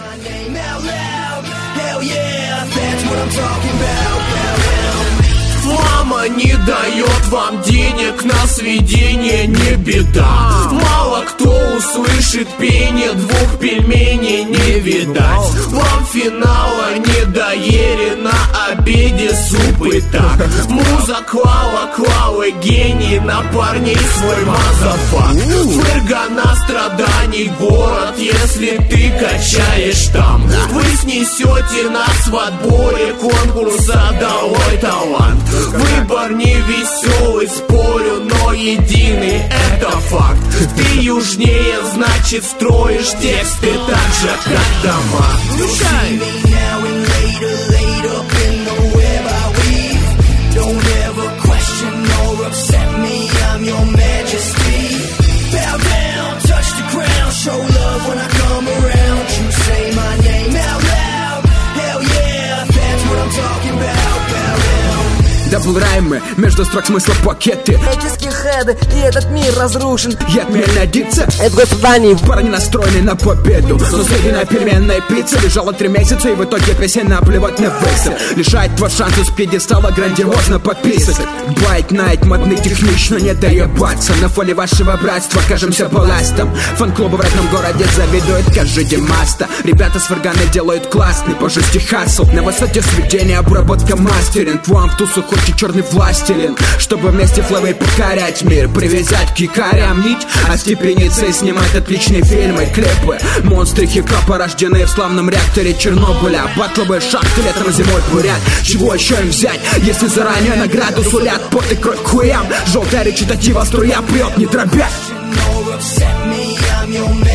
Мама не дает вам денег на сведение, не беда. Мало кто услышит пение, двух пельменей не видать. Вам финала не доели, на обеде суп и так. Муза клала гений, на парней свой мазафак. Фыргана страданий город, если ты качаешь там. Вы снесете нас в отборе конкурса «Долой талант». Выбор не веселый, спорю, но единый, это факт. Ты южнее, значит строишь тексты так же, как дома. Даблраймы, между строк смысла пакеты. Эти скинхеды, и этот мир разрушен. Я отмельная дикция, это государственный. парни настроены на победу. Но среди на переменной пицце лежала 3 месяца, и в итоге песня наплевать на вейсер. Лишает вас шанса с пьедестала грандиозно пописать. Байт найт, модный технично, не доебаться. На фоне вашего братства кажемся балластом. Фан-клубы в родном городе завидуют каждый маста. Ребята с фарганы делают классный по жести хасл. На высоте сведения, обработка мастеринг. Вам в тусу хочет черный властелин, чтобы вместе флэвой покорять мир, привязать к якорям нить, остепениться и снимать отличные фильмы, клипы. Монстры хип-хопа, рожденные в славном реакторе Чернобыля. Батловые шахты летом зимой бурят. Чего еще им взять, если заранее награду сулят? Пот и кровь к хуям, желтая речитатива струя прет, не дробя.